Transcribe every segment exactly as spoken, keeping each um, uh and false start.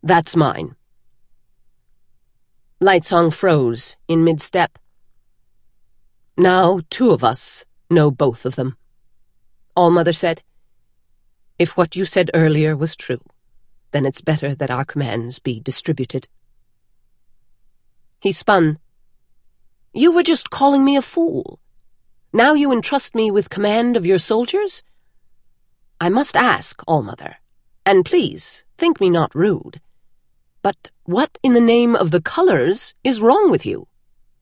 That's mine. Lightsong froze in mid-step. Now two of us know both of them. Allmother said, If what you said earlier was true, then it's better that our commands be distributed. He spun. You were just calling me a fool. Now you entrust me with command of your soldiers? I must ask, Allmother, and please, think me not rude, but what in the name of the colors is wrong with you?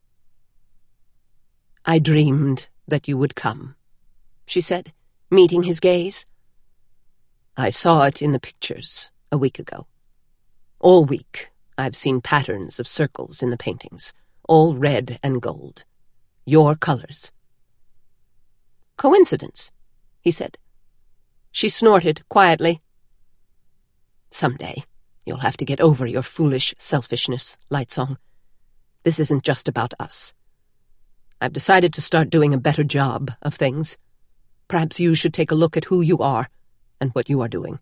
I dreamed that you would come, she said, meeting his gaze. I saw it in the pictures a week ago. All week I've seen patterns of circles in the paintings, all red and gold. Your colors. Coincidence, he said. She snorted quietly. Someday you'll have to get over your foolish selfishness, Lightsong. This isn't just about us. I've decided to start doing a better job of things. Perhaps you should take a look at who you are and what you are doing.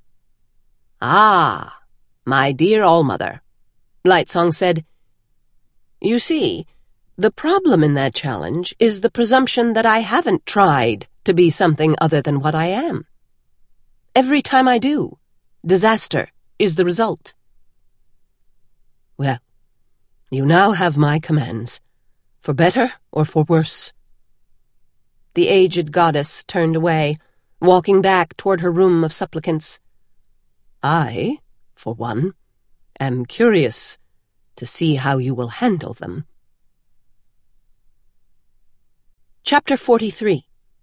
Ah, my dear Allmother, Lightsong said. You see, the problem in that challenge is the presumption that I haven't tried to be something other than what I am. Every time I do, disaster is the result. Well, you now have my commands, for better or for worse. The aged goddess turned away, walking back toward her room of supplicants. I, for one, am curious to see how you will handle them. Chapter forty-three.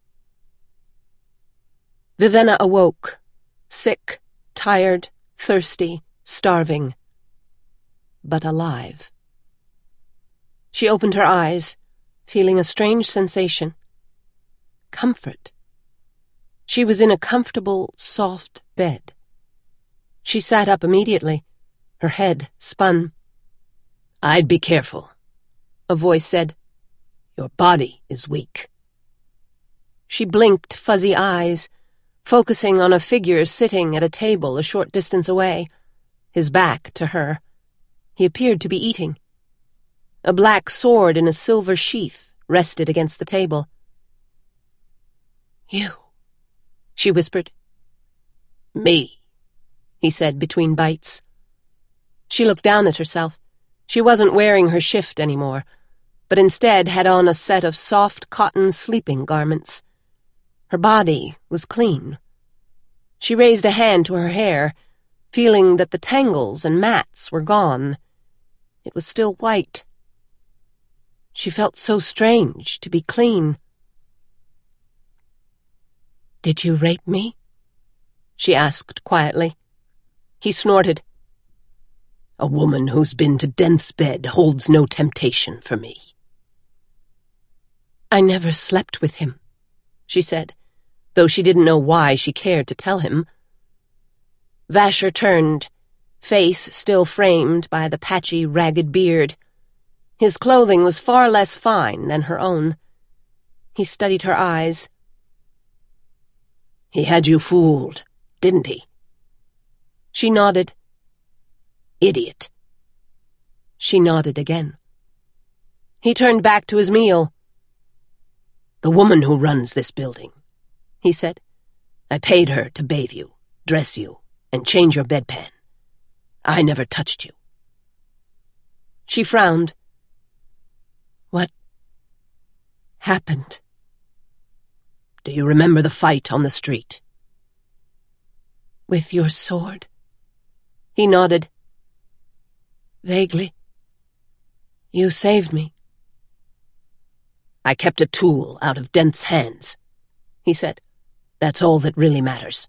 Vivenna awoke, sick, tired, thirsty, starving, but alive. She opened her eyes, feeling a strange sensation. Comfort. She was in a comfortable, soft bed. She sat up immediately. Her head spun. I'd be careful, a voice said. Your body is weak. She blinked fuzzy eyes, focusing on a figure sitting at a table a short distance away, his back to her. He appeared to be eating. A black sword in a silver sheath rested against the table. You, she whispered. Me, he said between bites. She looked down at herself. She wasn't wearing her shift anymore, but instead had on a set of soft cotton sleeping garments. Her body was clean. She raised a hand to her hair, feeling that the tangles and mats were gone. It was still white. She felt so strange to be clean. Did you rape me? She asked quietly. He snorted. A woman who's been to death's bed holds no temptation for me. I never slept with him, she said, though she didn't know why she cared to tell him. Vasher turned, face still framed by the patchy, ragged beard. His clothing was far less fine than her own. He studied her eyes. He had you fooled, didn't he? She nodded. Idiot. She nodded again. He turned back to his meal. The woman who runs this building, he said. I paid her to bathe you, dress you, and change your bedpan. I never touched you. She frowned. What happened? Do you remember the fight on the street? With your sword? He nodded. Vaguely. You saved me. I kept a tool out of Dent's hands, he said. That's all that really matters.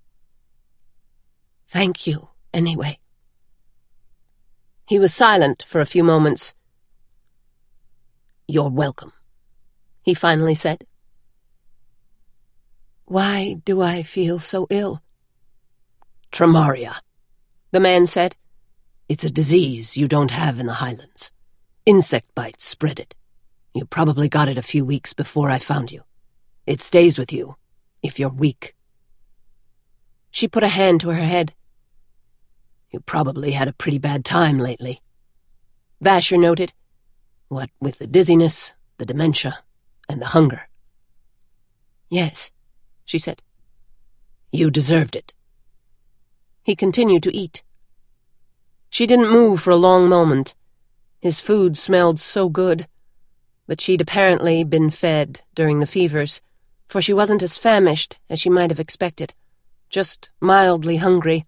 Thank you, anyway. He was silent for a few moments. You're welcome, he finally said. Why do I feel so ill? Traumaria, the man said. It's a disease you don't have in the Highlands. Insect bites spread it. You probably got it a few weeks before I found you. It stays with you, if you're weak. She put a hand to her head. You probably had a pretty bad time lately, Vasher noted. What with the dizziness, the dementia, and the hunger. Yes, she said. You deserved it. He continued to eat. She didn't move for a long moment. His food smelled so good, but she'd apparently been fed during the fevers, for she wasn't as famished as she might have expected, just mildly hungry.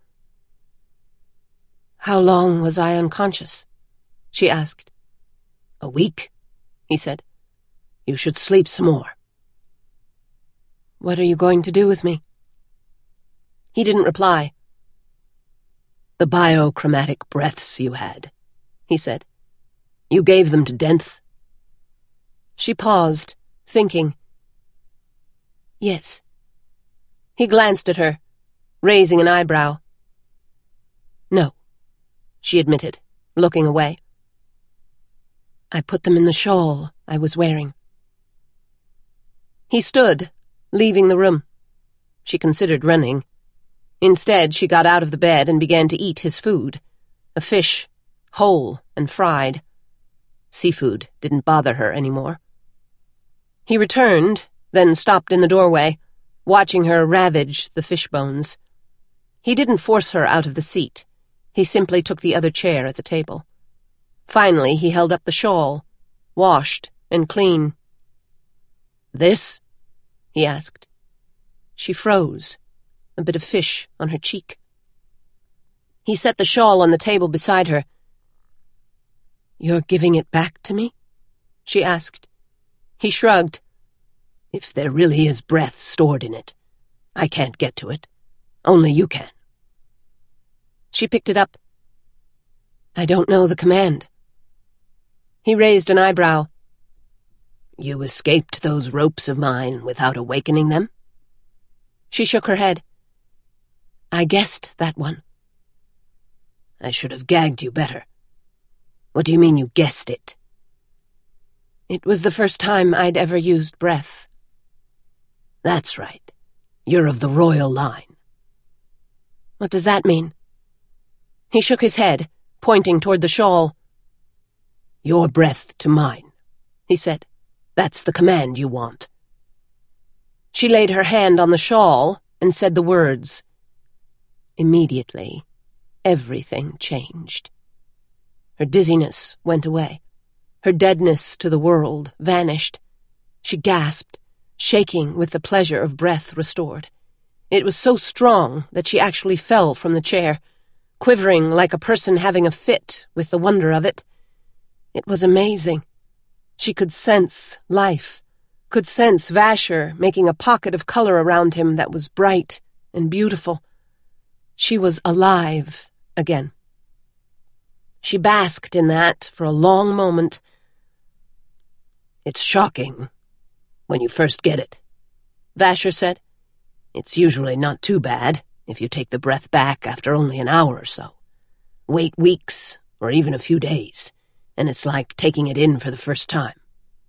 How long was I unconscious? She asked. A week, he said. You should sleep some more. What are you going to do with me? He didn't reply. The biochromatic breaths you had, he said. You gave them to Denth? She paused, thinking. Yes. He glanced at her, raising an eyebrow. No, she admitted, looking away. I put them in the shawl I was wearing. He stood, leaving the room. She considered running. Instead, she got out of the bed and began to eat his food, a fish, whole and fried. Seafood didn't bother her anymore. He returned, then stopped in the doorway, watching her ravage the fish bones. He didn't force her out of the seat. He simply took the other chair at the table. Finally, he held up the shawl, washed and clean. This? He asked. She froze, a bit of fish on her cheek. He set the shawl on the table beside her. You're giving it back to me? She asked. He shrugged. If there really is breath stored in it, I can't get to it. Only you can. She picked it up. I don't know the command. He raised an eyebrow. You escaped those ropes of mine without awakening them? She shook her head. I guessed that one. I should have gagged you better. What do you mean you guessed it? It was the first time I'd ever used breath. That's right. You're of the royal line. What does that mean? He shook his head, pointing toward the shawl. Your breath to mine, he said. That's the command you want. She laid her hand on the shawl and said the words. Immediately, everything changed. Her dizziness went away. Her deadness to the world vanished. She gasped, shaking with the pleasure of breath restored. It was so strong that she actually fell from the chair, quivering like a person having a fit with the wonder of it. It was amazing. She could sense life, could sense Vasher making a pocket of color around him that was bright and beautiful. She was alive again. She basked in that for a long moment. It's shocking when you first get it, Vasher said. It's usually not too bad if you take the breath back after only an hour or so. Wait weeks or even a few days, and it's like taking it in for the first time.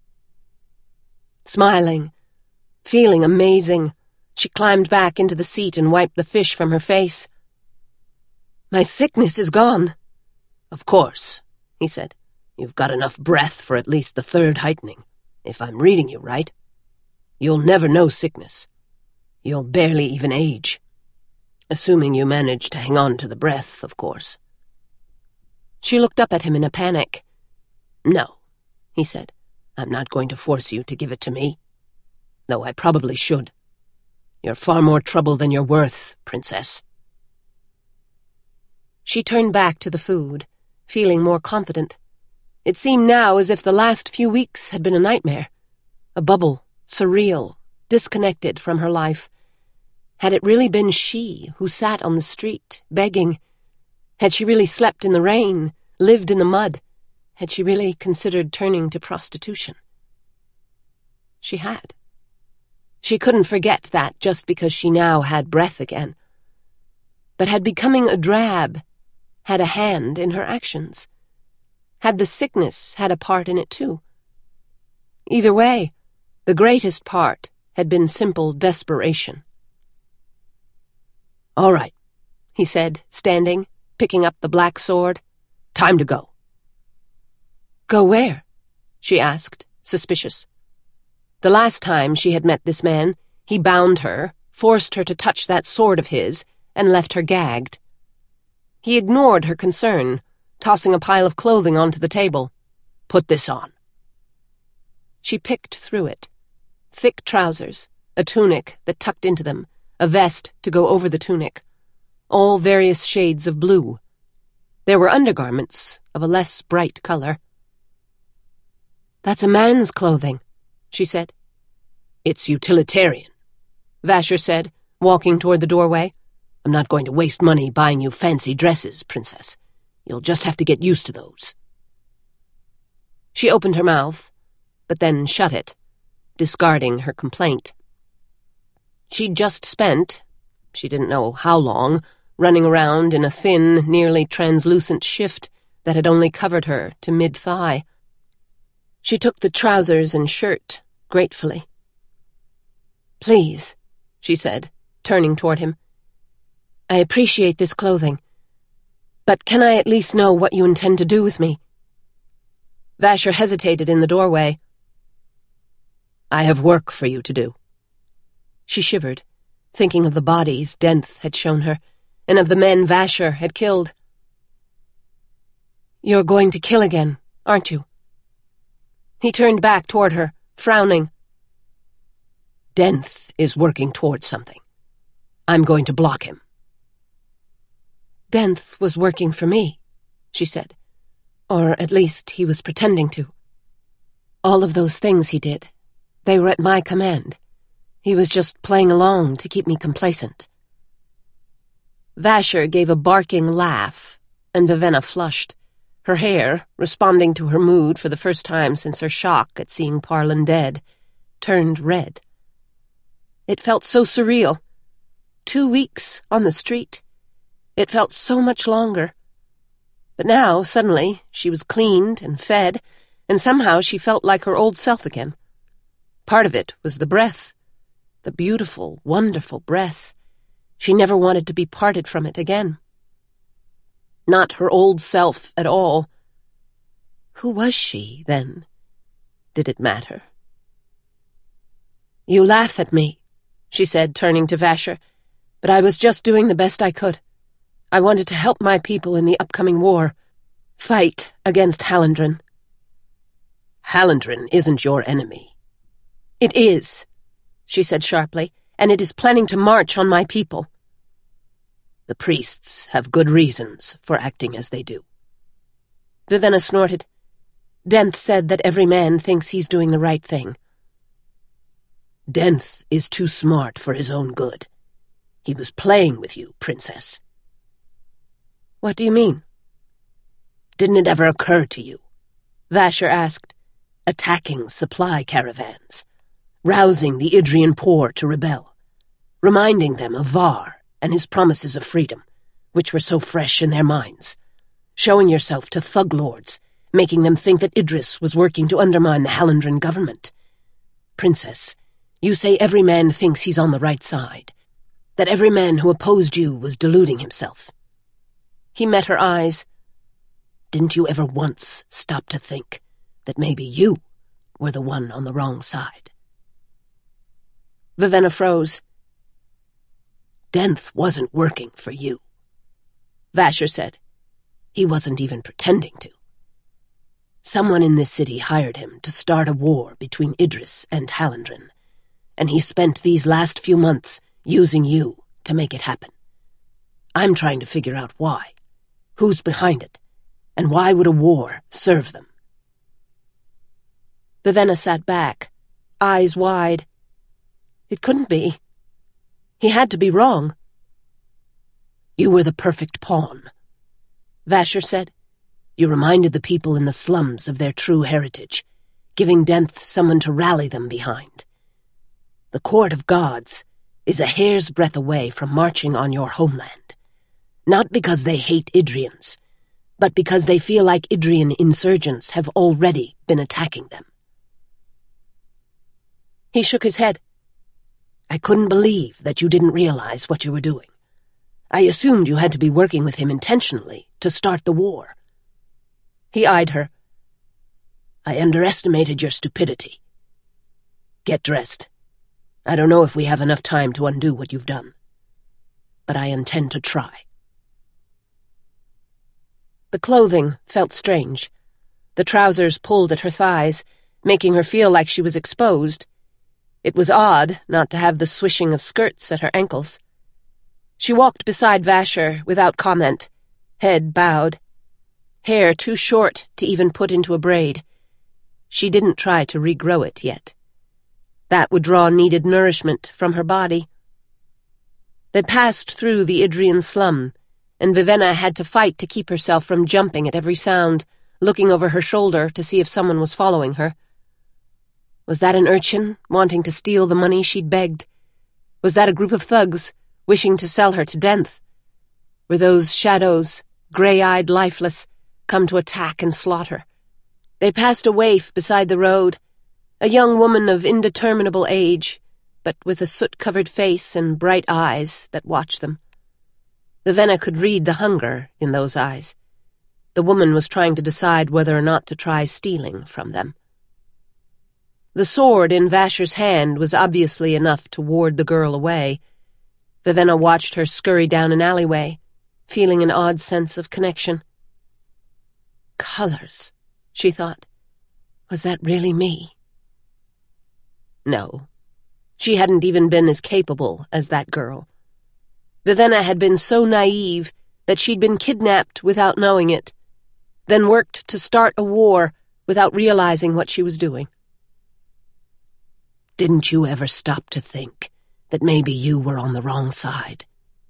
Smiling, feeling amazing, she climbed back into the seat and wiped the fish from her face. My sickness is gone. Of course, he said. You've got enough breath for at least the third heightening, if I'm reading you right. You'll never know sickness. You'll barely even age. Assuming you manage to hang on to the breath, of course. She looked up at him in a panic. No, he said. I'm not going to force you to give it to me. Though I probably should. You're far more trouble than you're worth, Princess. She turned back to the food, feeling more confident. It seemed now as if the last few weeks had been a nightmare. A bubble, surreal, disconnected from her life. Had it really been she who sat on the street, begging? Had she really slept in the rain, lived in the mud? Had she really considered turning to prostitution? She had. She couldn't forget that just because she now had breath again. But had becoming a drab had a hand in her actions? Had the sickness had a part in it too? Either way, the greatest part had been simple desperation. All right, he said, standing, picking up the black sword. "Time to go." "Go where?" she asked, suspicious. The last time she had met this man, he bound her, forced her to touch that sword of his, and left her gagged. He ignored her concern, tossing a pile of clothing onto the table. "Put this on." She picked through it. Thick trousers, a tunic that tucked into them, a vest to go over the tunic, all various shades of blue. There were undergarments of a less bright color. "That's a man's clothing," she said. "It's utilitarian," Vasher said, walking toward the doorway. "I'm not going to waste money buying you fancy dresses, Princess. You'll just have to get used to those." She opened her mouth, but then shut it, discarding her complaint. She'd just spent, she didn't know how long, running around in a thin, nearly translucent shift that had only covered her to mid-thigh. She took the trousers and shirt gratefully. "Please," she said, turning toward him. "I appreciate this clothing, but can I at least know what you intend to do with me?" Vasher hesitated in the doorway. "I have work for you to do." She shivered, thinking of the bodies Denth had shown her, and of the men Vasher had killed. "You're going to kill again, aren't you?" He turned back toward her, frowning. "Denth is working towards something. I'm going to block him." "Denth was working for me," she said. "Or at least he was pretending to. All of those things he did, they were at my command. He was just playing along to keep me complacent." Vasher gave a barking laugh, and Vivenna flushed, her hair, responding to her mood for the first time since her shock at seeing Parlin dead, turned red. It felt so surreal. Two weeks on the street. It felt so much longer. But now, suddenly, she was cleaned and fed, and somehow she felt like her old self again. Part of it was the breath. The beautiful, wonderful breath. She never wanted to be parted from it again. Not her old self at all. Who was she, then? Did it matter? "You laugh at me," she said, turning to Vasher, "but I was just doing the best I could. I wanted to help my people in the upcoming war. Fight against Hallandren." "Hallandren isn't your enemy." "It is," she said sharply, "and it is planning to march on my people." "The priests have good reasons for acting as they do." Vivenna snorted. "Denth said that every man thinks he's doing the right thing." "Denth is too smart for his own good. He was playing with you, Princess." "What do you mean?" "Didn't it ever occur to you?" Vasher asked. "Attacking supply caravans, rousing the Idrian poor to rebel, reminding them of Var and his promises of freedom, which were so fresh in their minds, showing yourself to thug lords, making them think that Idris was working to undermine the Hallandren government. Princess, you say every man thinks he's on the right side, that every man who opposed you was deluding himself." He met her eyes. "Didn't you ever once stop to think that maybe you were the one on the wrong side?" Vivenna froze. "Denth wasn't working for you," Vasher said. "He wasn't even pretending to. Someone in this city hired him to start a war between Idris and Hallandren, and he spent these last few months using you to make it happen. I'm trying to figure out why. Who's behind it? And why would a war serve them?" Vivenna sat back, eyes wide. It couldn't be. He had to be wrong. "You were the perfect pawn," Vasher said. "You reminded the people in the slums of their true heritage, giving Denth someone to rally them behind. The Court of Gods is a hair's breadth away from marching on your homeland, not because they hate Idrians, but because they feel like Idrian insurgents have already been attacking them." He shook his head. "I couldn't believe that you didn't realize what you were doing. I assumed you had to be working with him intentionally to start the war." He eyed her. "I underestimated your stupidity. Get dressed. I don't know if we have enough time to undo what you've done, but I intend to try." The clothing felt strange. The trousers pulled at her thighs, making her feel like she was exposed. It was odd not to have the swishing of skirts at her ankles. She walked beside Vasher without comment, head bowed, hair too short to even put into a braid. She didn't try to regrow it yet. That would draw needed nourishment from her body. They passed through the Idrian slum, and Vivenna had to fight to keep herself from jumping at every sound, looking over her shoulder to see if someone was following her. Was that an urchin wanting to steal the money she'd begged? Was that a group of thugs wishing to sell her to Denth? Were those shadows, grey-eyed, lifeless, come to attack and slaughter? They passed a waif beside the road, a young woman of indeterminable age, but with a soot-covered face and bright eyes that watched them. Vivenna could read the hunger in those eyes. The woman was trying to decide whether or not to try stealing from them. The sword in Vasher's hand was obviously enough to ward the girl away. Vivenna watched her scurry down an alleyway, feeling an odd sense of connection. Colors, she thought. Was that really me? No. She hadn't even been as capable as that girl. Vivenna had been so naive that she'd been kidnapped without knowing it, then worked to start a war without realizing what she was doing. Didn't you ever stop to think that maybe you were on the wrong side?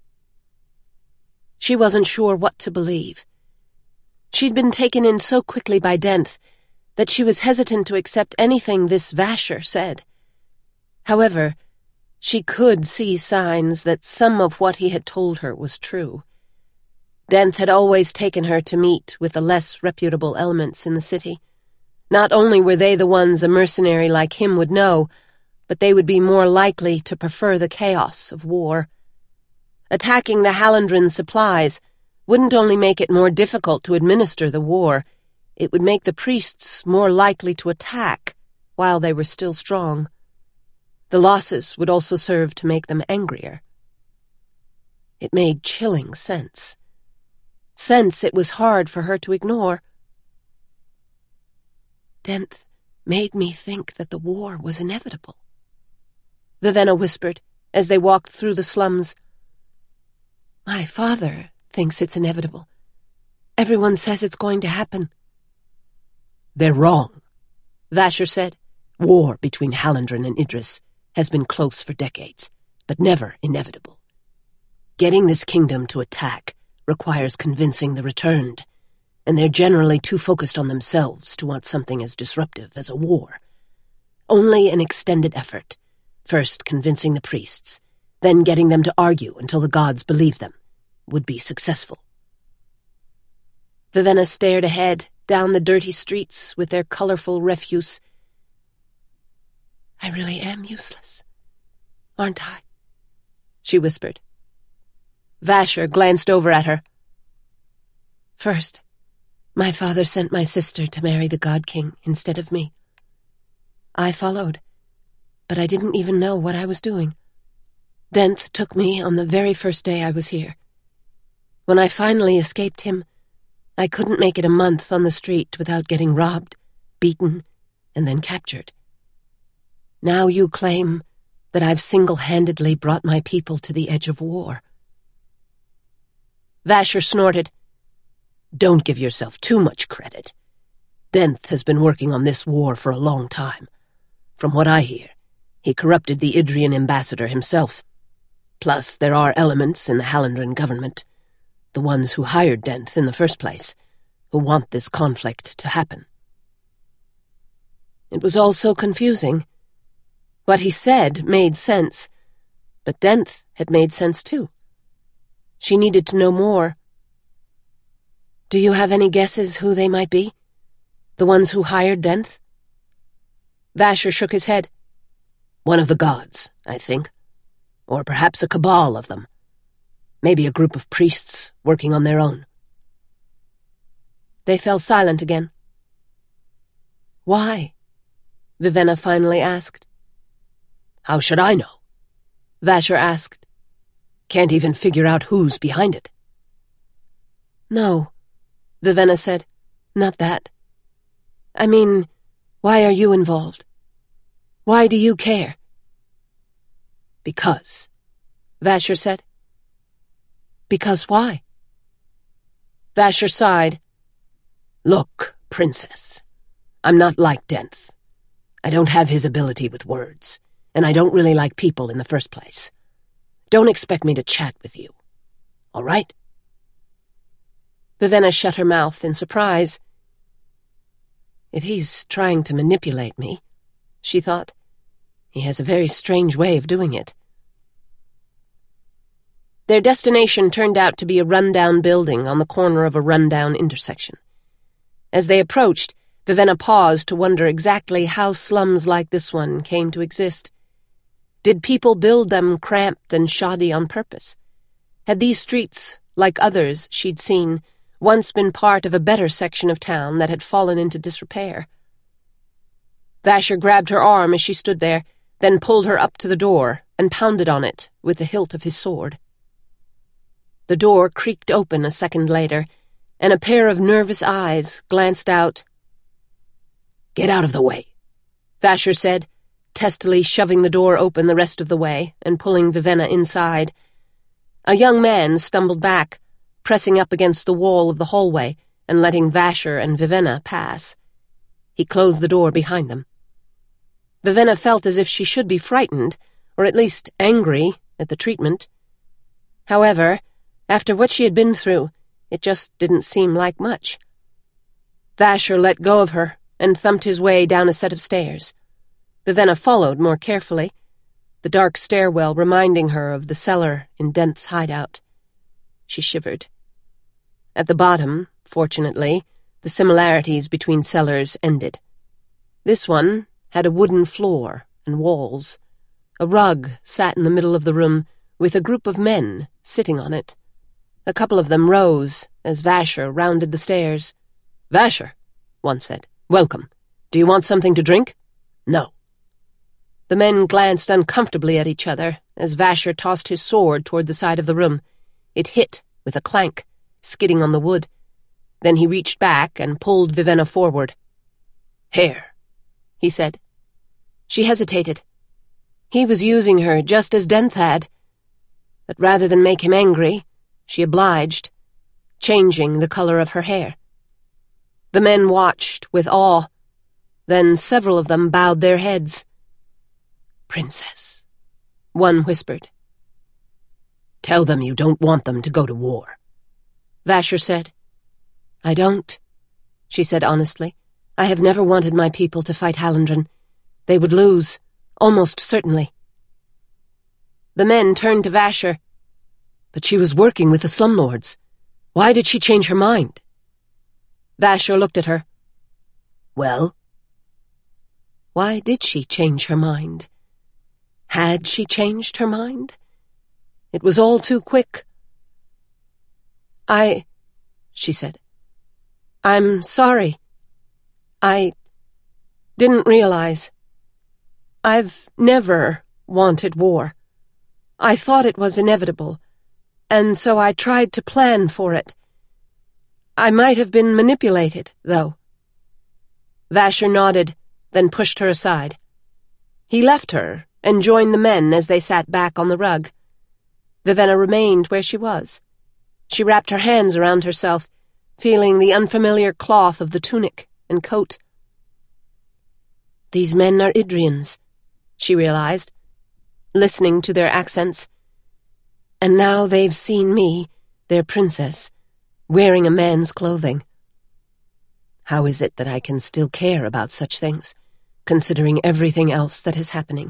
She wasn't sure what to believe. She'd been taken in so quickly by Denth that she was hesitant to accept anything this Vasher said. However, she could see signs that some of what he had told her was true. Denth had always taken her to meet with the less reputable elements in the city. Not only were they the ones a mercenary like him would know, but they would be more likely to prefer the chaos of war. Attacking the Hallandren supplies wouldn't only make it more difficult to administer the war, it would make the priests more likely to attack while they were still strong. The losses would also serve to make them angrier. It made chilling sense. Sense it was hard for her to ignore. Denth made me think that the war was inevitable, Vivenna whispered as they walked through the slums. My father thinks it's inevitable. Everyone says it's going to happen. They're wrong, Vasher said. War between Hallandren and Idris has been close for decades, but never inevitable. Getting this kingdom to attack requires convincing the returned, and they're generally too focused on themselves to want something as disruptive as a war. Only an extended effort, first convincing the priests, then getting them to argue until the gods believe them, would be successful. Vivenna stared ahead, down the dirty streets with their colorful refuse. I really am useless, aren't I? She whispered. Vasher glanced over at her. First, my father sent my sister to marry the God King instead of me. I followed, but I didn't even know what I was doing. Denth took me on the very first day I was here. When I finally escaped him, I couldn't make it a month on the street without getting robbed, beaten, and then captured. Now you claim that I've single-handedly brought my people to the edge of war. Vasher snorted. Don't give yourself too much credit. Denth has been working on this war for a long time. From what I hear, he corrupted the Idrian ambassador himself. Plus, there are elements in the Hallandren government, the ones who hired Denth in the first place, who want this conflict to happen. It was all so confusing. What he said made sense, but Denth had made sense too. She needed to know more. Do you have any guesses who they might be? The ones who hired Denth? Vasher shook his head. One of the gods, I think. Or perhaps a cabal of them. Maybe a group of priests working on their own. They fell silent again. Why? Vivenna finally asked. How should I know? Vasher asked. Can't even figure out who's behind it. No, Vivenna said. Not that. I mean, why are you involved? Why do you care? Because, Vasher said. Because why? Vasher sighed. Look, Princess, I'm not like Denth. I don't have his ability with words, and I don't really like people in the first place. Don't expect me to chat with you. All right? Vivenna shut her mouth in surprise. If he's trying to manipulate me, she thought, he has a very strange way of doing it. Their destination turned out to be a rundown building on the corner of a rundown intersection. As they approached, Vivenna paused to wonder exactly how slums like this one came to exist. Did people build them cramped and shoddy on purpose? Had these streets, like others she'd seen, once been part of a better section of town that had fallen into disrepair? Vasher grabbed her arm as she stood there, then pulled her up to the door and pounded on it with the hilt of his sword. The door creaked open a second later, and a pair of nervous eyes glanced out. Get out of the way, Vasher said, testily shoving the door open the rest of the way and pulling Vivenna inside. A young man stumbled back, pressing up against the wall of the hallway and letting Vasher and Vivenna pass. He closed the door behind them. Vivenna felt as if she should be frightened, or at least angry, at the treatment. However, after what she had been through, it just didn't seem like much. Vasher let go of her and thumped his way down a set of stairs. Vivenna followed more carefully, the dark stairwell reminding her of the cellar in Denth's hideout. She shivered. At the bottom, fortunately, the similarities between cellars ended. This one had a wooden floor and walls. A rug sat in the middle of the room with a group of men sitting on it. A couple of them rose as Vasher rounded the stairs. Vasher, one said, welcome. Do you want something to drink? No. The men glanced uncomfortably at each other as Vasher tossed his sword toward the side of the room. It hit with a clank, skidding on the wood. Then he reached back and pulled Vivenna forward. Hair, he said. She hesitated. He was using her just as Denth had. But rather than make him angry, she obliged, changing the color of her hair. The men watched with awe. Then several of them bowed their heads. Princess, one whispered. Tell them you don't want them to go to war, Vasher said. I don't, she said honestly. I have never wanted my people to fight Hallandren. They would lose, almost certainly. The men turned to Vasher. But she was working with the slumlords. Why did she change her mind? Vasher looked at her. Well? Why did she change her mind? Had she changed her mind? It was all too quick. I, she said. I'm sorry. I didn't realize. I've never wanted war. I thought it was inevitable, and so I tried to plan for it. I might have been manipulated, though. Vasher nodded, then pushed her aside. He left her and joined the men as they sat back on the rug. Vivenna remained where she was. She wrapped her hands around herself, feeling the unfamiliar cloth of the tunic and coat. These men are Idrians, she realized, listening to their accents. And now they've seen me, their princess, wearing a man's clothing. How is it that I can still care about such things, considering everything else that is happening?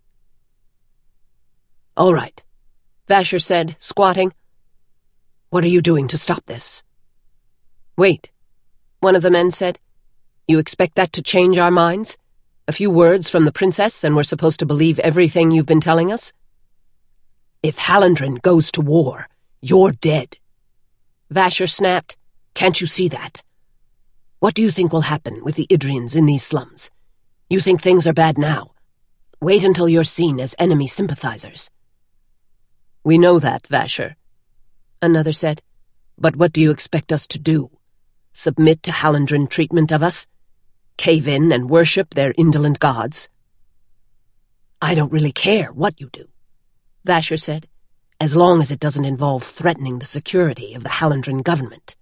All right, Vasher said, squatting. What are you doing to stop this? Wait, one of the men said. You expect that to change our minds? A few words from the princess and we're supposed to believe everything you've been telling us? If Hallandren goes to war, You're dead. Vasher snapped. Can't you see that? What do you think will happen with the Idrians in these slums? You think things are bad now? Wait until you're seen as enemy sympathizers. We know that, Vasher, another said. But what do you expect us to do? Submit to Hallandren treatment of us? Cave in and worship their indolent gods? I don't really care what you do, Vasher said, as long as it doesn't involve threatening the security of the Hallandren government.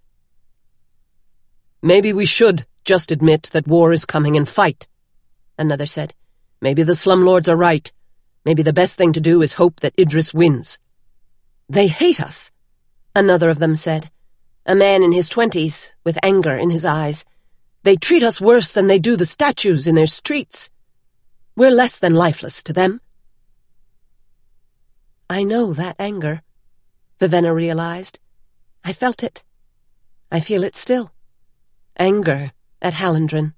Maybe we should just admit that war is coming and fight, another said. Maybe the slumlords are right. Maybe the best thing to do is hope that Idris wins. They hate us, another of them said, a man in his twenties, with anger in his eyes. They treat us worse than they do the statues in their streets. We're less than lifeless to them. I know that anger, Vivenna realized. I felt it. I feel it still. Anger at Hallandren.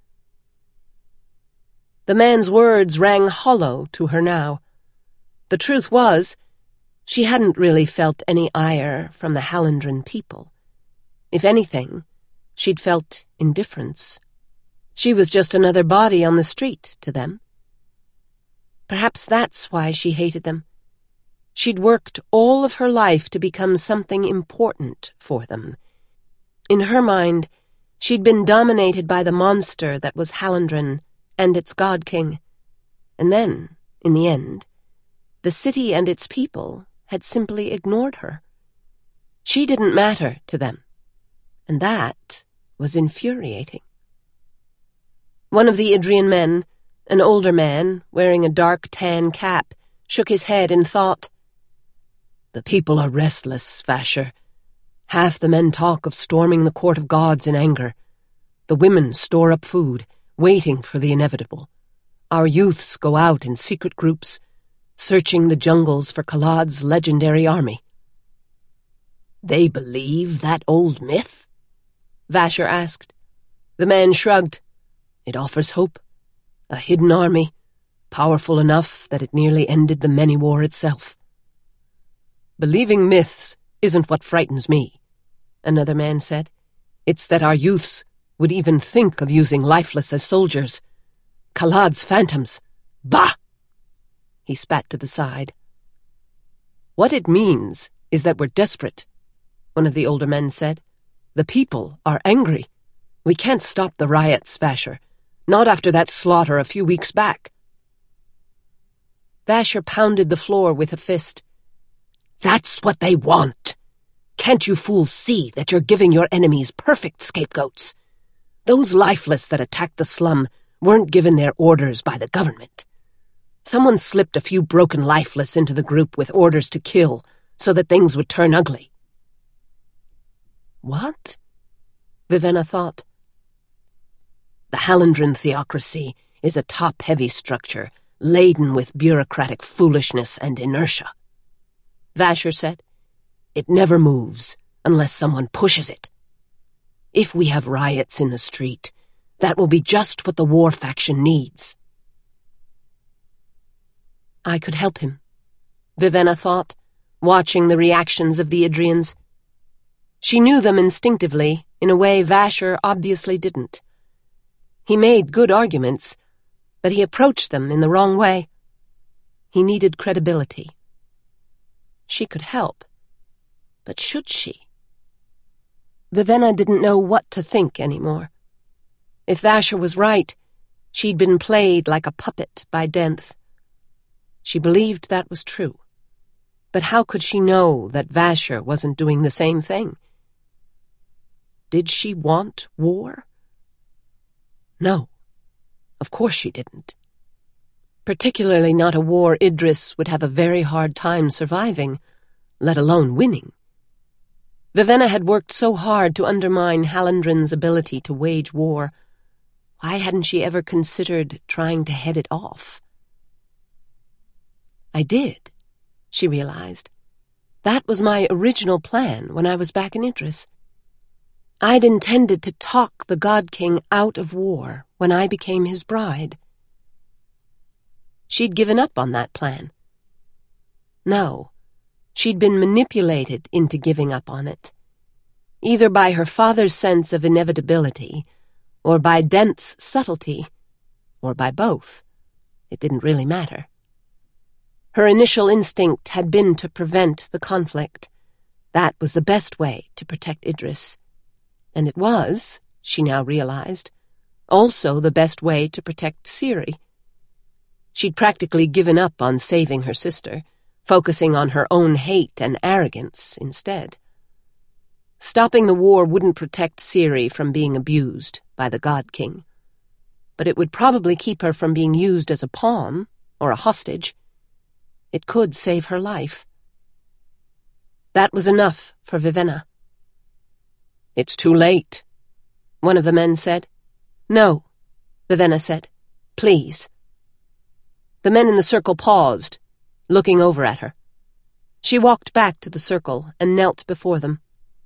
The man's words rang hollow to her now. The truth was, she hadn't really felt any ire from the Hallandren people. If anything, she'd felt indifference. She was just another body on the street to them. Perhaps that's why she hated them. She'd worked all of her life to become something important for them. In her mind, she'd been dominated by the monster that was Hallandren and its God King. And then, in the end, the city and its people had simply ignored her. She didn't matter to them, and that was infuriating. One of the Idrian men, an older man wearing a dark tan cap, shook his head in thought. The people are restless, Vasher. Half the men talk of storming the court of gods in anger. The women store up food, waiting for the inevitable. Our youths go out in secret groups, searching the jungles for Kalad's legendary army. They believe that old myth? Vasher asked. The man shrugged. It offers hope. A hidden army, powerful enough that it nearly ended the many-war itself. Believing myths isn't what frightens me, another man said. It's that our youths would even think of using lifeless as soldiers. Kalad's phantoms. Bah! He spat to the side. What it means is that we're desperate, one of the older men said. The people are angry. We can't stop the riots, Vasher. Not after that slaughter a few weeks back. Vasher pounded the floor with a fist. That's what they want. Can't you fools see that you're giving your enemies perfect scapegoats? Those lifeless that attacked the slum weren't given their orders by the government. Someone slipped a few broken lifeless into the group with orders to kill so that things would turn ugly. What? Vivenna thought. The Hallandren theocracy is a top-heavy structure laden with bureaucratic foolishness and inertia. Vasher said, It never moves unless someone pushes it. If we have riots in the street, that will be just what the war faction needs. I could help him, Vivenna thought, watching the reactions of the Idrians. She knew them instinctively, in a way Vasher obviously didn't. He made good arguments, but he approached them in the wrong way. He needed credibility. She could help, but should she? Vivenna didn't know what to think anymore. If Vasher was right, she'd been played like a puppet by Denth. She believed that was true. But how could she know that Vasher wasn't doing the same thing? Did she want war? No, of course she didn't. Particularly not a war Idris would have a very hard time surviving, let alone winning. Vivenna had worked so hard to undermine Hallandren's ability to wage war. Why hadn't she ever considered trying to head it off? I did, she realized. That was my original plan when I was back in Idris. I'd intended to talk the God King out of war when I became his bride. She'd given up on that plan. No, She'd been manipulated into giving up on it, either by her father's sense of inevitability, or by Dent's subtlety, or by both. It didn't really matter. Her initial instinct had been to prevent the conflict. That was the best way to protect Idris. And it was, she now realized, also the best way to protect Ciri. She'd practically given up on saving her sister, focusing on her own hate and arrogance instead. Stopping the war wouldn't protect Ciri from being abused by the God King, but it would probably keep her from being used as a pawn or a hostage. It could save her life. That was enough for Vivenna. "It's too late," one of the men said. "No," Vivenna said. "Please." The men in the circle paused, looking over at her. She walked back to the circle and knelt before them.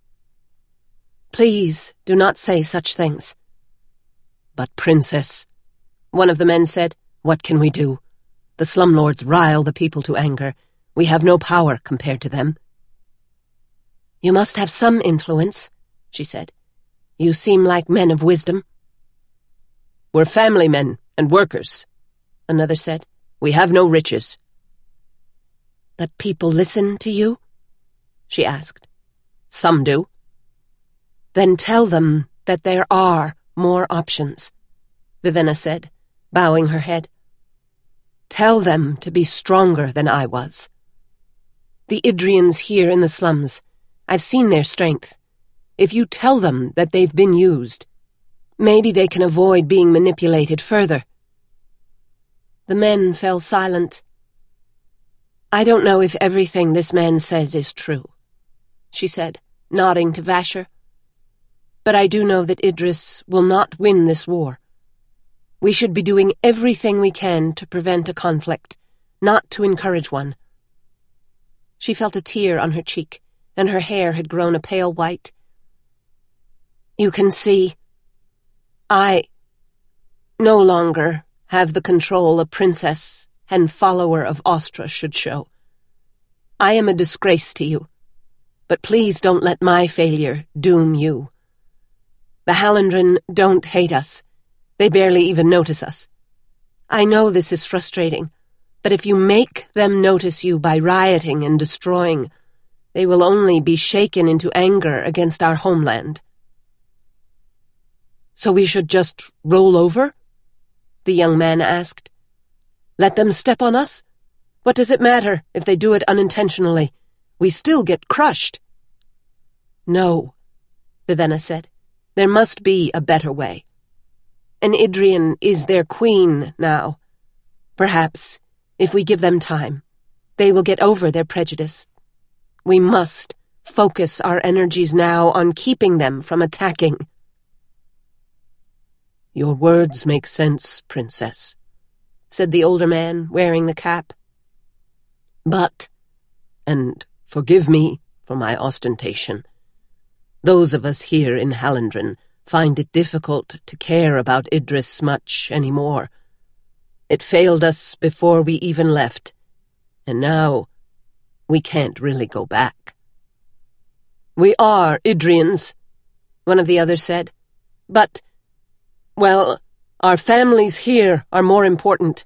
"Please do not say such things." "But, Princess," one of the men said, "what can we do? The slumlords rile the people to anger. We have no power compared to them." "You must have some influence," she said. "You seem like men of wisdom." "We're family men and workers," another said. "We have no riches." "But people listen to you?" she asked. "Some do." "Then tell them that there are more options," Vivenna said, bowing her head. "Tell them to be stronger than I was. The Idrians here in the slums, I've seen their strength. If you tell them that they've been used, maybe they can avoid being manipulated further." The men fell silent. "I don't know if everything this man says is true," she said, nodding to Vasher. "But I do know that Idris will not win this war. We should be doing everything we can to prevent a conflict, not to encourage one." She felt a tear on her cheek, and her hair had grown a pale white. "You can see, I no longer have the control a princess and follower of Ostra should show. I am a disgrace to you, but please don't let my failure doom you. The Hallandren don't hate us. They barely even notice us. I know this is frustrating, but if you make them notice you by rioting and destroying, they will only be shaken into anger against our homeland." "So we should just roll over?" the young man asked. "Let them step on us? What does it matter if they do it unintentionally? We still get crushed." "No," Vivenna said. "There must be a better way. An Idrian is their queen now. Perhaps, if we give them time, they will get over their prejudice. We must focus our energies now on keeping them from attacking." "Your words make sense, Princess," said the older man, wearing the cap. "But, and forgive me for my ostentation, those of us here in Hallandren find it difficult to care about Idris much anymore. It failed us before we even left, and now we can't really go back." "We are Idrians," one of the others said, "but, well, our families here are more important."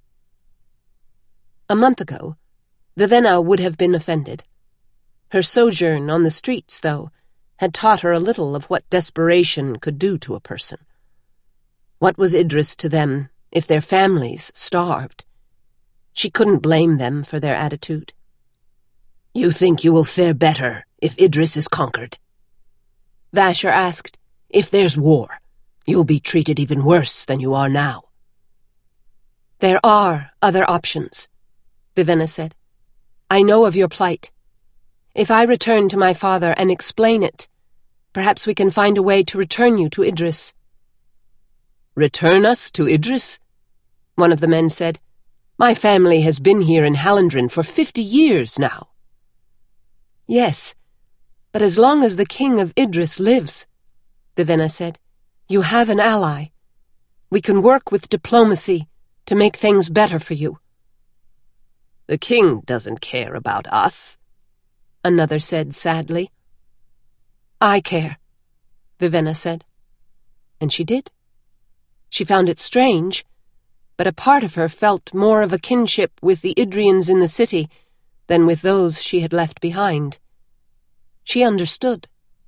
A month ago, Vivenna would have been offended. Her sojourn on the streets, though, had taught her a little of what desperation could do to a person. What was Idris to them if their families starved? She couldn't blame them for their attitude. "You think you will fare better if Idris is conquered?" Vasher asked. "If there's war, you'll be treated even worse than you are now." "There are other options," Vivenna said. "I know of your plight. If I return to my father and explain it, perhaps we can find a way to return you to Idris." "Return us to Idris?" one of the men said. "My family has been here in Hallandren for fifty years now." "Yes, but as long as the king of Idris lives," Vivenna said, "you have an ally. We can work with diplomacy to make things better for you." "The king doesn't care about us," another said sadly. I care, Vivenna said. And she did. She found it strange, but a part of her felt more of a kinship with the Idrians in the city than with those she had left behind. She understood.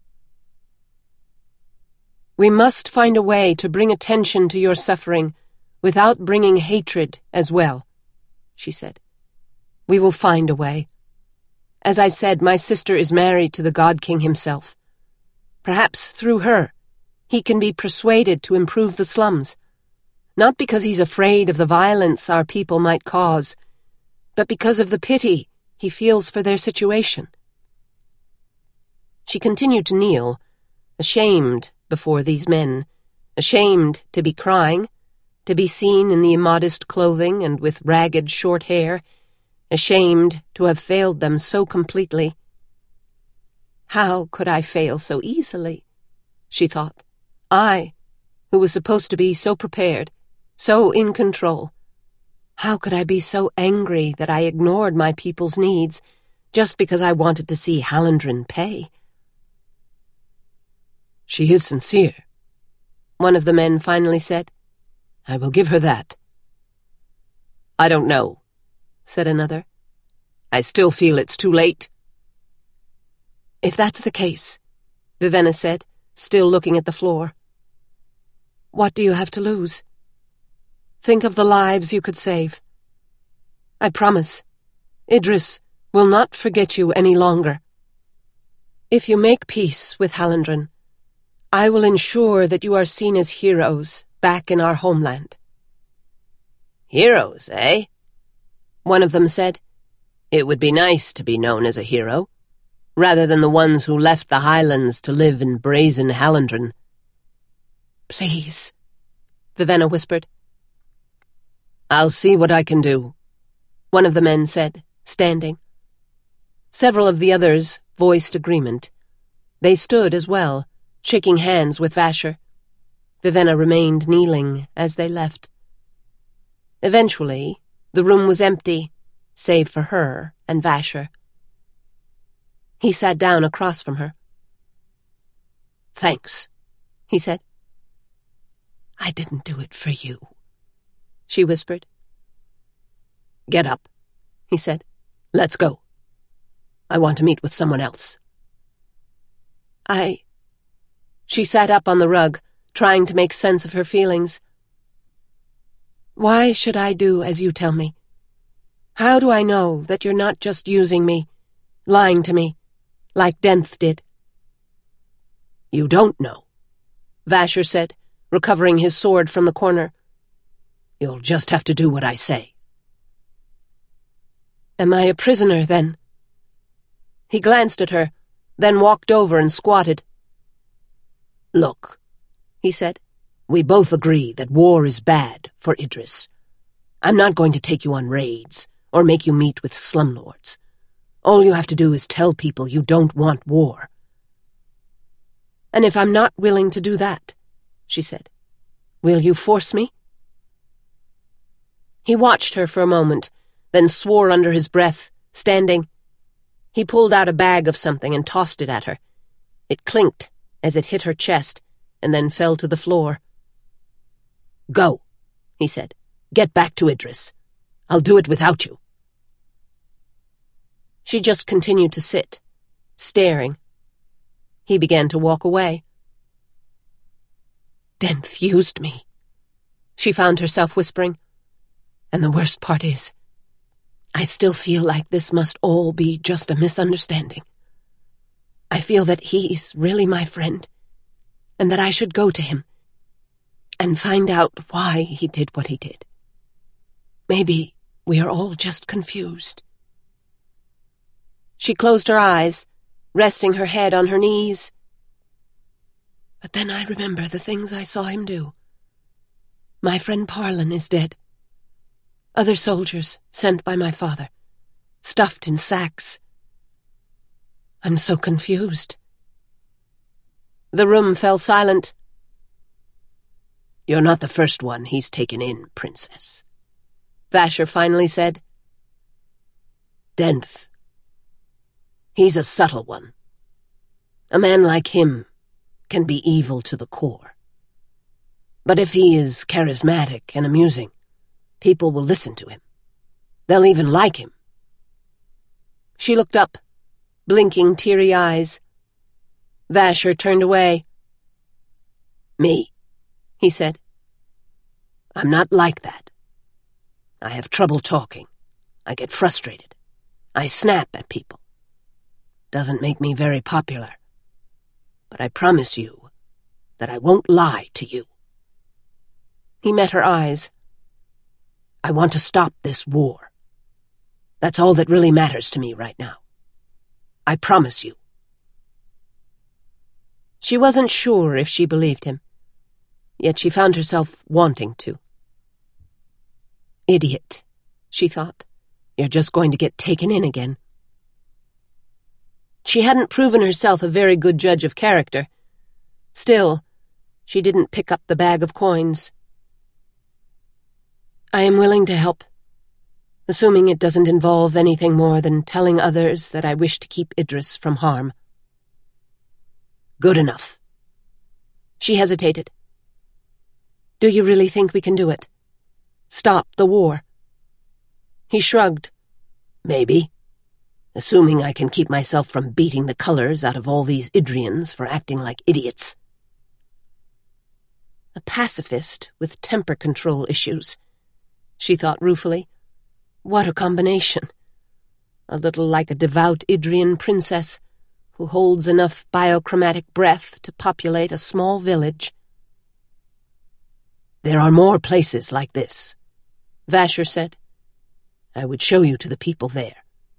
We must find a way to bring attention to your suffering without bringing hatred as well, she said. We will find a way. As I said, my sister is married to the God King himself. Perhaps through her, he can be persuaded to improve the slums, not because he's afraid of the violence our people might cause, but because of the pity he feels for their situation. She continued to kneel, ashamed before these men, ashamed to be crying, to be seen in the immodest clothing and with ragged short hair, ashamed to have failed them so completely. How could I fail so easily? She thought. I, who was supposed to be so prepared, so in control. How could I be so angry that I ignored my people's needs just because I wanted to see Hallandren pay? She is sincere, one of the men finally said. I will give her that. I don't know, said another. I still feel it's too late. If that's the case, Vivenna said, still looking at the floor. What do you have to lose? Think of the lives you could save. I promise, Idris will not forget you any longer. If you make peace with Hallandren, I will ensure that you are seen as heroes back in our homeland. Heroes, eh? One of them said. It would be nice to be known as a hero, rather than the ones who left the highlands to live in brazen Hallandren. Please, Vivenna whispered. I'll see what I can do, one of the men said, standing. Several of the others voiced agreement. They stood as well, shaking hands with Vasher. Vivenna remained kneeling as they left. Eventually, the room was empty, save for her and Vasher. He sat down across from her. Thanks, he said. I didn't do it for you, she whispered. Get up, he said. Let's go. I want to meet with someone else. I... She sat up on the rug, trying to make sense of her feelings. Why should I do as you tell me? How do I know that you're not just using me, lying to me, like Denth did? You don't know, Vasher said, recovering his sword from the corner. You'll just have to do what I say. Am I a prisoner, then? He glanced at her, then walked over and squatted. Look, he said, we both agree that war is bad for Idris. I'm not going to take you on raids or make you meet with slumlords. All you have to do is tell people you don't want war. And if I'm not willing to do that, she said, will you force me? He watched her for a moment, then swore under his breath, standing. He pulled out a bag of something and tossed it at her. It clinked as it hit her chest, and then fell to the floor. Go, he said. Get back to Idris. I'll do it without you. She just continued to sit, staring. He began to walk away. Denth used me, she found herself whispering. And the worst part is, I still feel like this must all be just a misunderstanding. I feel that he's really my friend, and that I should go to him and find out why he did what he did. Maybe we are all just confused. She closed her eyes, resting her head on her knees. But then I remember the things I saw him do. My friend Parlin is dead. Other soldiers sent by my father, stuffed in sacks. I'm so confused. The room fell silent. You're not the first one he's taken in, Princess, Vasher finally said. Denth. He's a subtle one. A man like him can be evil to the core. But if he is charismatic and amusing, people will listen to him. They'll even like him." She looked up, blinking teary eyes. Vasher turned away. "Me," he said. "I'm not like that. I have trouble talking. I get frustrated. I snap at people. Doesn't make me very popular. But I promise you that I won't lie to you." He met her eyes. "I want to stop this war. That's all that really matters to me right now. I promise you." She wasn't sure if she believed him, yet she found herself wanting to. "Idiot," she thought. "You're just going to get taken in again." She hadn't proven herself a very good judge of character. Still, she didn't pick up the bag of coins. "I am willing to help, assuming it doesn't involve anything more than telling others that I wish to keep Idris from harm." "Good enough." She hesitated. "Do you really think we can do it? Stop the war?" He shrugged. "Maybe. Assuming I can keep myself from beating the colors out of all these Idrians for acting like idiots." A pacifist with temper control issues, she thought ruefully. What a combination. A little like a devout Idrian princess who holds enough biochromatic breath to populate a small village. "There are more places like this," Vasher said. "I would show you to the people there."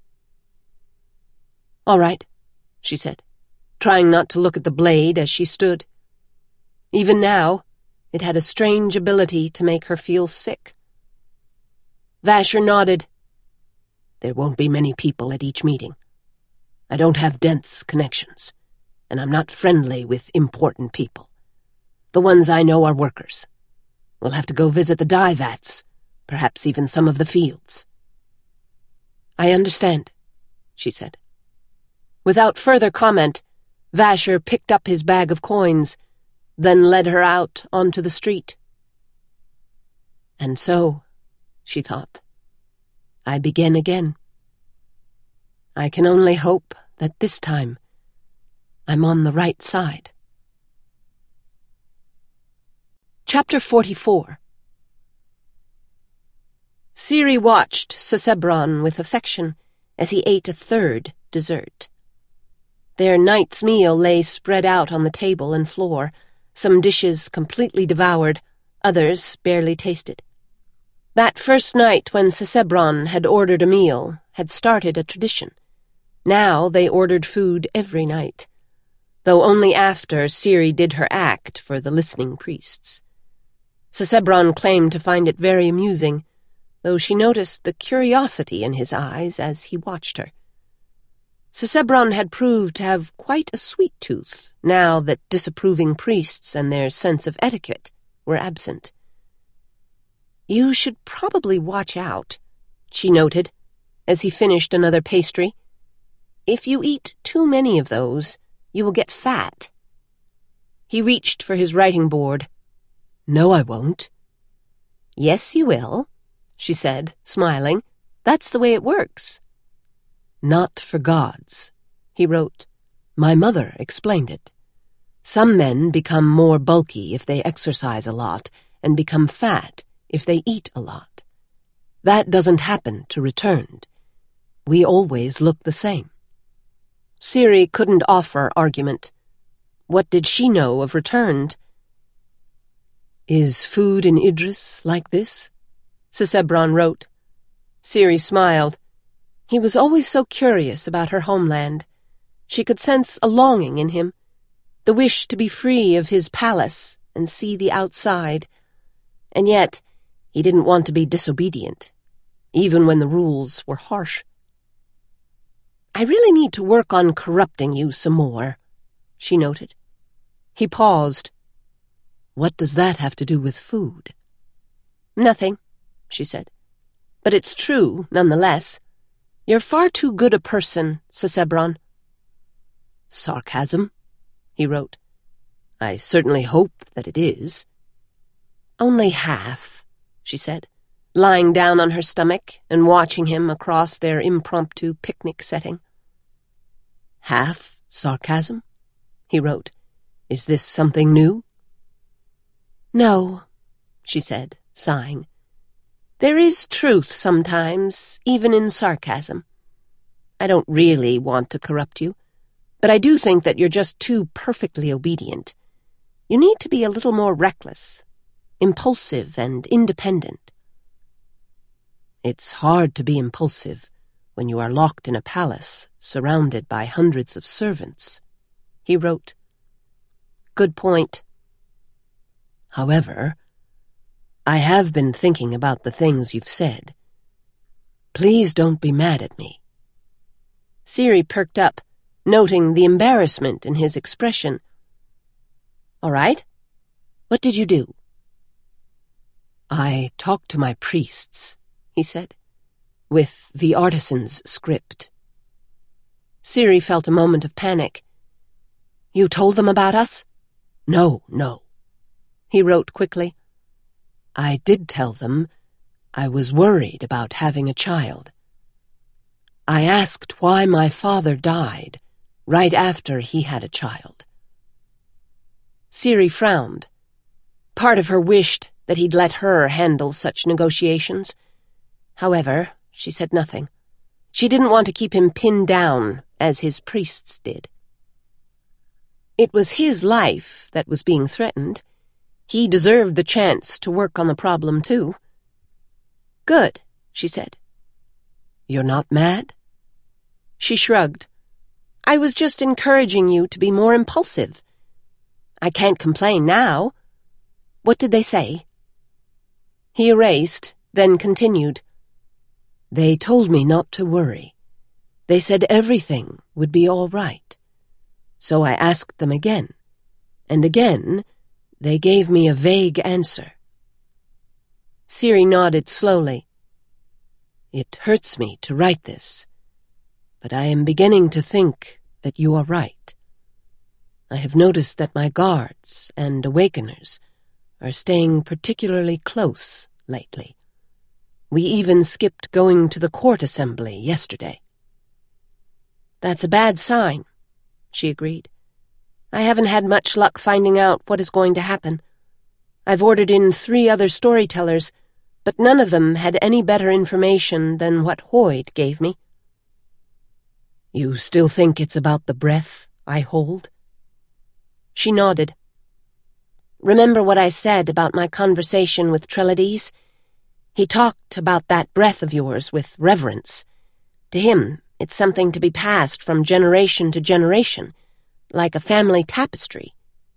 "All right," she said, trying not to look at the blade as she stood. Even now, it had a strange ability to make her feel sick. Vasher nodded. "There won't be many people at each meeting. I don't have dense connections, and I'm not friendly with important people. The ones I know are workers. We'll have to go visit the dye vats, perhaps even some of the fields." "I understand," she said. Without further comment, Vasher picked up his bag of coins, then led her out onto the street. And so, she thought, I begin again. I can only hope that this time I'm on the right side. Chapter forty-four. Ciri watched Sesebron with affection as he ate a third dessert. Their night's meal lay spread out on the table and floor, some dishes completely devoured, others barely tasted. That first night when Sesebron had ordered a meal had started a tradition. Now they ordered food every night, though only after Ciri did her act for the listening priests. Sesebron claimed to find it very amusing, though she noticed the curiosity in his eyes as he watched her. Sesebron had proved to have quite a sweet tooth, now that disapproving priests and their sense of etiquette were absent. "You should probably watch out," she noted, as he finished another pastry. "If you eat too many of those, you will get fat." He reached for his writing board. "No, I won't." "Yes, you will," she said, smiling. "That's the way it works." "Not for gods," he wrote. "My mother explained it. Some men become more bulky if they exercise a lot, and become fat if they eat a lot. That doesn't happen to Returned. We always look the same." Ciri couldn't offer argument. What did she know of Returned? "Is food in Idris like this?" Sesebron wrote. Ciri smiled. He was always so curious about her homeland. She could sense a longing in him, the wish to be free of his palace and see the outside. And yet, he didn't want to be disobedient, even when the rules were harsh. "I really need to work on corrupting you some more," she noted. He paused. "What does that have to do with food?" "Nothing," she said. "But it's true, nonetheless. You're far too good a person, Sesebron. Sarcasm, he wrote. I certainly hope that it is. Only half, she said, lying down on her stomach and watching him across their impromptu picnic setting. Half sarcasm, he wrote. Is this something new? No, she said, sighing. There is truth sometimes, even in sarcasm. I don't really want to corrupt you, but I do think that you're just too perfectly obedient. You need to be a little more reckless, impulsive and independent. It's hard to be impulsive when you are locked in a palace surrounded by hundreds of servants, he wrote. Good point. However, I have been thinking about the things you've said. Please don't be mad at me. Ciri perked up, noting the embarrassment in his expression. All right. What did you do? I talked to my priests, he said, with the artisan's script. Ciri felt a moment of panic. You told them about us? No, no. He wrote quickly. I did tell them I was worried about having a child. I asked why my father died right after he had a child. Ciri frowned. Part of her wished that he'd let her handle such negotiations. However, she said nothing. She didn't want to keep him pinned down, as his priests did. It was his life that was being threatened. He deserved the chance to work on the problem, too. Good, she said. You're not mad? She shrugged. I was just encouraging you to be more impulsive. I can't complain now. What did they say? He erased, then continued. They told me not to worry. They said everything would be all right. So I asked them again, and again they gave me a vague answer. Ciri nodded slowly. It hurts me to write this, but I am beginning to think that you are right. I have noticed that my guards and awakeners are staying particularly close lately. We even skipped going to the court assembly yesterday. That's a bad sign, she agreed. I haven't had much luck finding out what is going to happen. I've ordered in three other storytellers, but none of them had any better information than what Hoyd gave me. You still think it's about the breath I hold? She nodded. Remember what I said about my conversation with Trelades? He talked about that breath of yours with reverence. To him, it's something to be passed from generation to generation, like a family tapestry.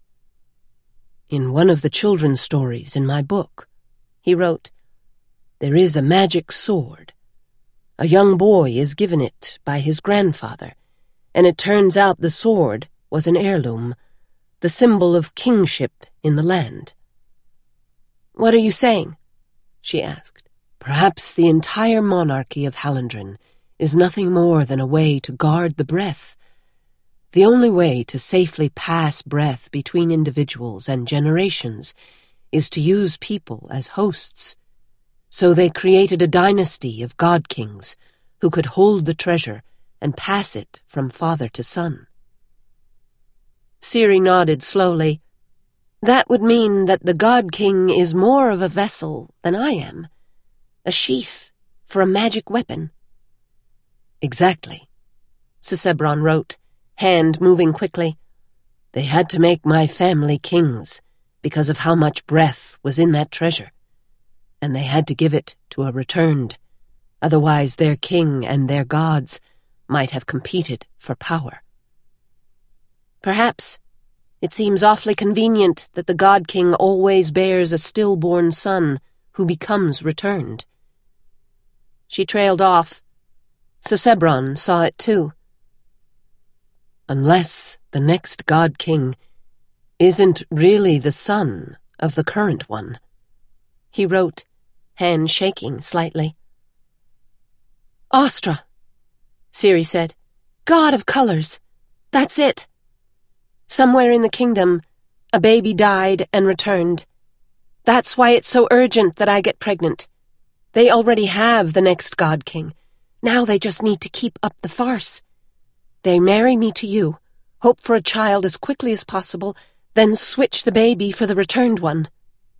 In one of the children's stories in my book, he wrote, there is a magic sword. A young boy is given it by his grandfather, and it turns out the sword was an heirloom, the symbol of kingship in the land. What are you saying? She asked. Perhaps the entire monarchy of Hallandren is nothing more than a way to guard the breath. The only way to safely pass breath between individuals and generations is to use people as hosts. So they created a dynasty of god-kings who could hold the treasure and pass it from father to son. Ciri nodded slowly. That would mean that the god-king is more of a vessel than I am, a sheath for a magic weapon. Exactly, Susebron wrote, hand moving quickly. They had to make my family kings because of how much breath was in that treasure, and they had to give it to a returned, otherwise their king and their gods might have competed for power. Perhaps. It seems awfully convenient that the god-king always bears a stillborn son who becomes returned. She trailed off. Susebron saw it too. Unless the next god-king isn't really the son of the current one, he wrote, hand shaking slightly. Astra, Ciri said. God of colors. That's it. Somewhere in the kingdom, a baby died and returned. That's why it's so urgent that I get pregnant. They already have the next God King. Now they just need to keep up the farce. They marry me to you, hope for a child as quickly as possible, then switch the baby for the returned one.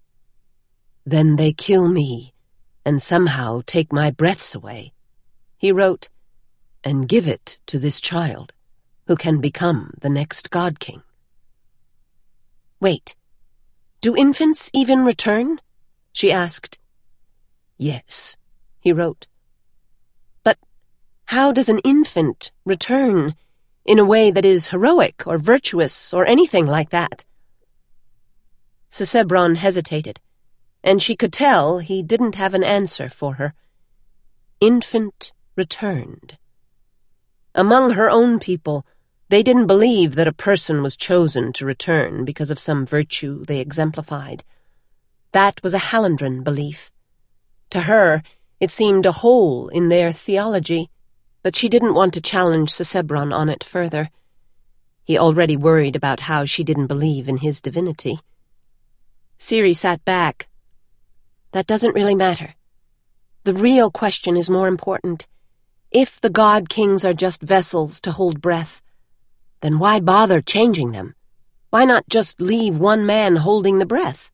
Then they kill me and somehow take my breaths away, he wrote, and give it to this child, who can become the next God King. Wait, do infants even return? She asked. Yes, he wrote. But how does an infant return in a way that is heroic or virtuous or anything like that? Sisebron hesitated, and she could tell he didn't have an answer for her. Infant returned. Among her own people, they didn't believe that a person was chosen to return because of some virtue they exemplified. That was a Hallandren belief. To her, it seemed a hole in their theology, but she didn't want to challenge Sisebron on it further. He already worried about how she didn't believe in his divinity. Ciri sat back. That doesn't really matter. The real question is more important. If the God Kings are just vessels to hold breath, then why bother changing them? Why not just leave one man holding the breath?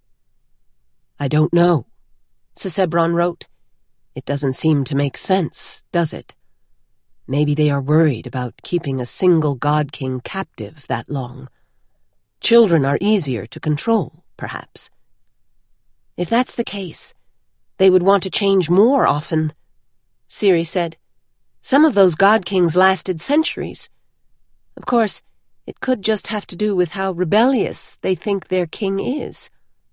I don't know, Sisebron wrote. It doesn't seem to make sense, does it? Maybe they are worried about keeping a single God King captive that long. Children are easier to control, perhaps. If that's the case, they would want to change more often, Ciri said. Some of those God Kings lasted centuries. Of course, it could just have to do with how rebellious they think their king is.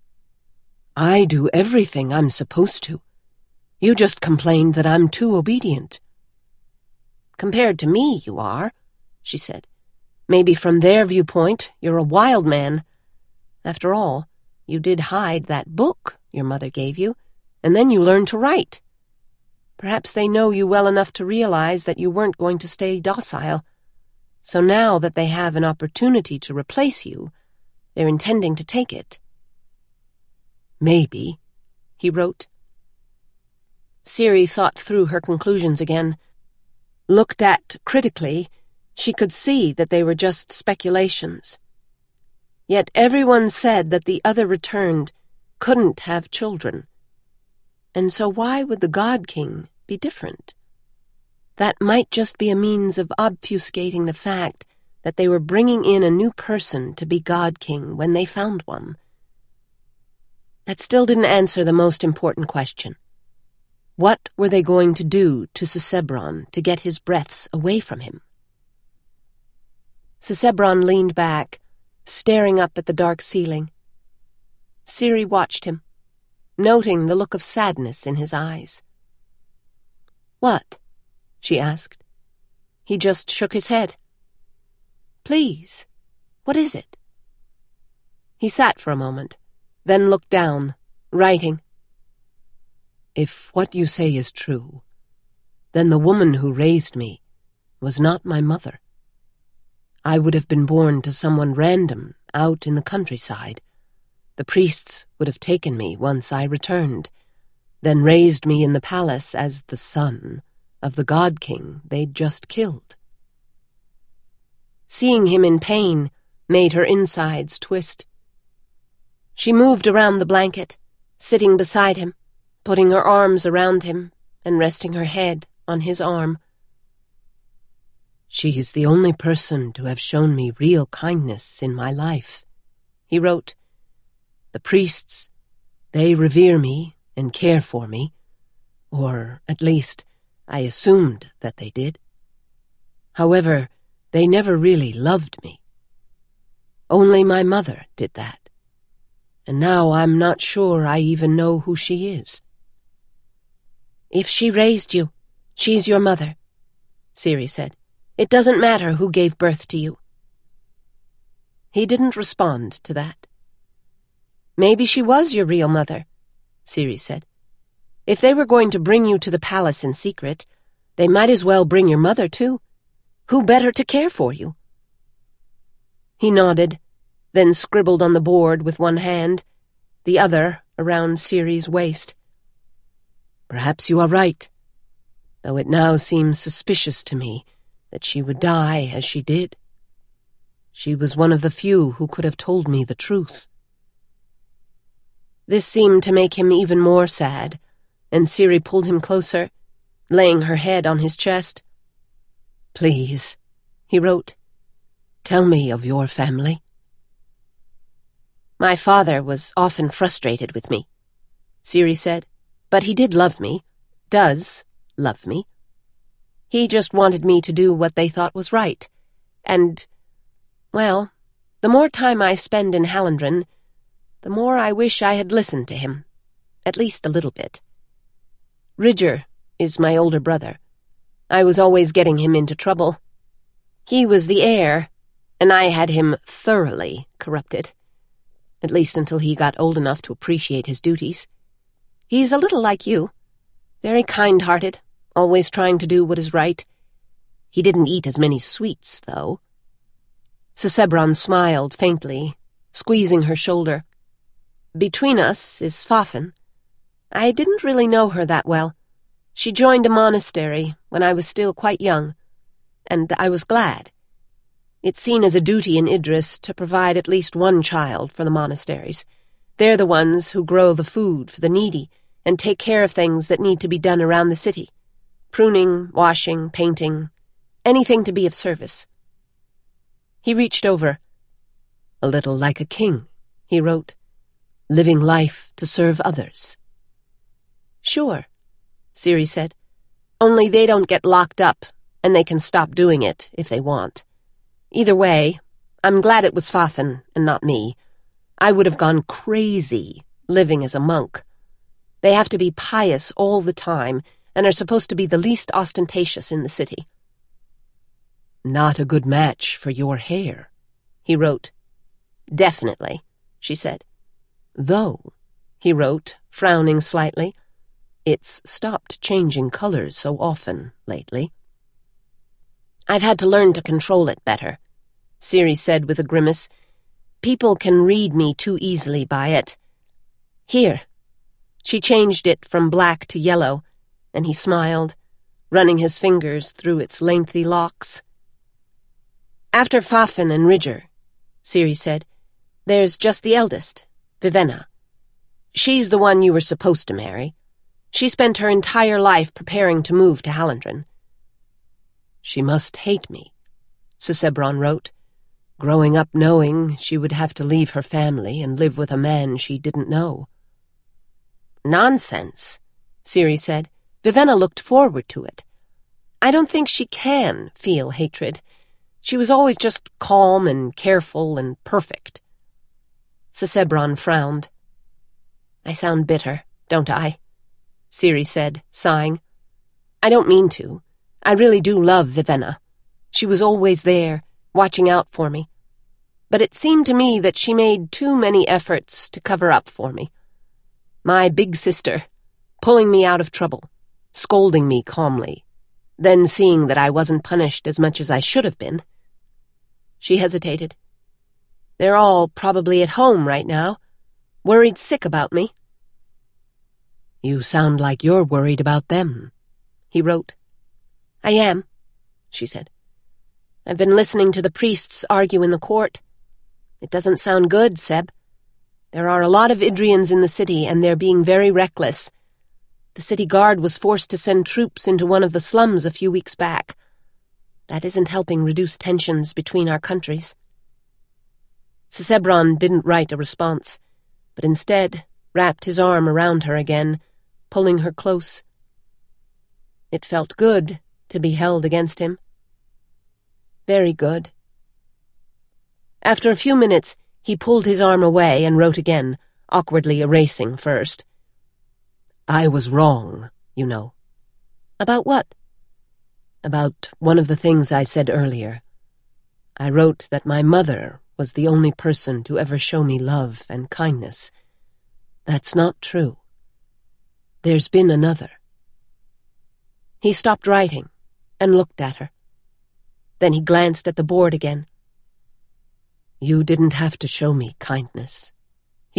I do everything I'm supposed to. You just complained that I'm too obedient. Compared to me, you are, she said. Maybe from their viewpoint, you're a wild man. After all, you did hide that book your mother gave you, and then you learned to write. Perhaps they know you well enough to realize that you weren't going to stay docile. So now that they have an opportunity to replace you, they're intending to take it. Maybe, he wrote. Ciri thought through her conclusions again. Looked at critically, she could see that they were just speculations. Yet everyone said that the other returned couldn't have children. And so why would the God King be different? That might just be a means of obfuscating the fact that they were bringing in a new person to be God King when they found one. That still didn't answer the most important question. What were they going to do to Sisebron to get his breaths away from him? Sisebron leaned back, staring up at the dark ceiling. Ciri watched him, noting the look of sadness in his eyes. "What?" she asked. He just shook his head. "Please, what is it?" He sat for a moment, then looked down, writing. If what you say is true, then the woman who raised me was not my mother. I would have been born to someone random out in the countryside. The priests would have taken me once I returned, then raised me in the palace as the son of the God King they'd just killed. Seeing him in pain made her insides twist. She moved around the blanket, sitting beside him, putting her arms around him and resting her head on his arm. She's the only person to have shown me real kindness in my life, he wrote. The priests, they revere me and care for me, or at least I assumed that they did. However, they never really loved me. Only my mother did that, and now I'm not sure I even know who she is. If she raised you, she's your mother, Ciri said. It doesn't matter who gave birth to you. He didn't respond to that. Maybe she was your real mother, Ciri said. If they were going to bring you to the palace in secret, they might as well bring your mother too. Who better to care for you? He nodded, then scribbled on the board with one hand, the other around Ciri's waist. Perhaps you are right, though it now seems suspicious to me that she would die as she did. She was one of the few who could have told me the truth. This seemed to make him even more sad, and Ciri pulled him closer, laying her head on his chest. Please, he wrote, tell me of your family. My father was often frustrated with me, Ciri said, but he did love me, does love me. He just wanted me to do what they thought was right, and, well, the more time I spend in Hallandren, the more I wish I had listened to him, at least a little bit. Ridger is my older brother. I was always getting him into trouble. He was the heir, and I had him thoroughly corrupted, at least until he got old enough to appreciate his duties. He's a little like you, very kind-hearted, always trying to do what is right. He didn't eat as many sweets, though. Sisebron smiled faintly, squeezing her shoulder. Between us is Fafn. I didn't really know her that well. She joined a monastery when I was still quite young, and I was glad. It's seen as a duty in Idris to provide at least one child for the monasteries. They're the ones who grow the food for the needy and take care of things that need to be done around the city. Pruning, washing, painting, anything to be of service. He reached over. A little like a king, he wrote, living life to serve others. Sure, Ciri said, only they don't get locked up, and they can stop doing it if they want. Either way, I'm glad it was Fafn and not me. I would have gone crazy living as a monk. They have to be pious all the time and are supposed to be the least ostentatious in the city. Not a good match for your hair, he wrote. Definitely, she said. Though, he wrote, frowning slightly, it's stopped changing colors so often lately. I've had to learn to control it better, Ciri said with a grimace. People can read me too easily by it. Here. She changed it from black to yellow, and he smiled, running his fingers through its lengthy locks. After Fafn and Ridger, Ciri said, there's just the eldest, Vivenna. She's the one you were supposed to marry. She spent her entire life preparing to move to Hallandren. She must hate me, Sisebron wrote, growing up knowing she would have to leave her family and live with a man she didn't know. Nonsense, Ciri said. Vivenna looked forward to it. I don't think she can feel hatred. She was always just calm and careful and perfect. Sisebron frowned. I sound bitter, don't I? Ciri said, sighing. I don't mean to. I really do love Vivenna. She was always there, watching out for me. But it seemed to me that she made too many efforts to cover up for me. My big sister, pulling me out of trouble, scolding me calmly, then seeing that I wasn't punished as much as I should have been. She hesitated. They're all probably at home right now, worried sick about me. You sound like you're worried about them, he wrote. I am, she said. I've been listening to the priests argue in the court. It doesn't sound good, Seb. There are a lot of Idrians in the city, and they're being very reckless. The city guard was forced to send troops into one of the slums a few weeks back. That isn't helping reduce tensions between our countries. Sisebron didn't write a response, but instead wrapped his arm around her again, pulling her close. It felt good to be held against him. Very good. After a few minutes, he pulled his arm away and wrote again, awkwardly erasing first. I was wrong, you know. About what? About one of the things I said earlier. I wrote that my mother was the only person to ever show me love and kindness. That's not true. There's been another. He stopped writing and looked at her. Then he glanced at the board again. You didn't have to show me kindness.